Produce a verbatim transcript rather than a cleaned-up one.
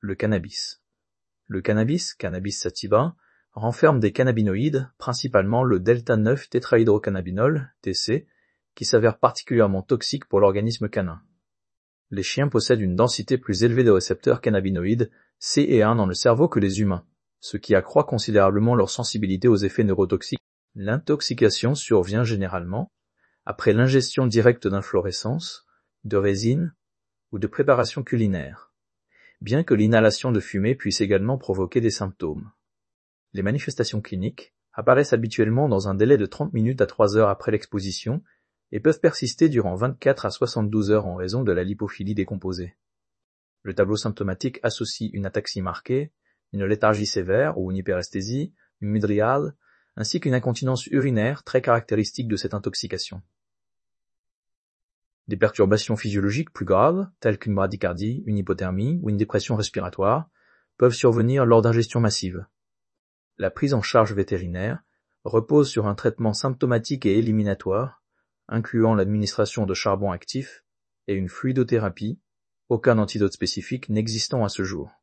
Le cannabis. Le cannabis, Cannabis sativa, renferme des cannabinoïdes, principalement le delta neuf tétrahydrocannabinol, T C, qui s'avère particulièrement toxique pour l'organisme canin. Les chiens possèdent une densité plus élevée de récepteurs cannabinoïdes C et un dans le cerveau que les humains, ce qui accroît considérablement leur sensibilité aux effets neurotoxiques. L'intoxication survient généralement après l'ingestion directe d'inflorescences, de résine ou de préparations culinaires, bien que l'inhalation de fumée puisse également provoquer des symptômes. Les manifestations cliniques apparaissent habituellement dans un délai de trente minutes à trois heures après l'exposition et peuvent persister durant vingt-quatre à soixante-douze heures en raison de la lipophilie décomposée. Le tableau symptomatique associe une ataxie marquée, une léthargie sévère ou une hyperesthésie, une mydriale, ainsi qu'une incontinence urinaire très caractéristique de cette intoxication. Des perturbations physiologiques plus graves, telles qu'une bradycardie, une hypothermie ou une dépression respiratoire, peuvent survenir lors d'ingestion massive. La prise en charge vétérinaire repose sur un traitement symptomatique et éliminatoire, incluant l'administration de charbon actif et une fluidothérapie, aucun antidote spécifique n'existant à ce jour.